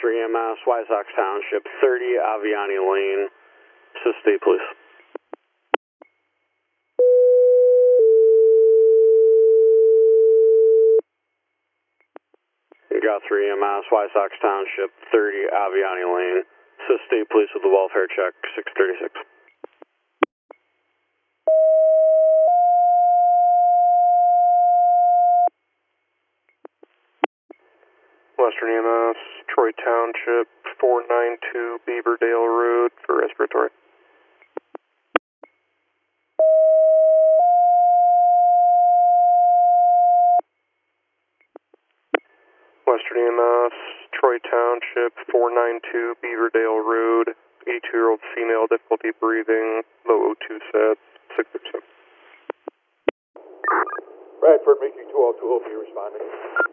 3MS, Wysox Township, 30 Aviani Lane. Assist state police. You got 3MS, Wysox Township, 30 Aviani Lane. Assist state police with the welfare check, 636. Western EMS, Troy Township, 492 Beaverdale Road for respiratory. Western EMS, Troy Township, 492 Beaverdale Road, 82-year-old female, difficulty breathing, low O2 sats, 6%. Bradford, making 202, hope you're responding.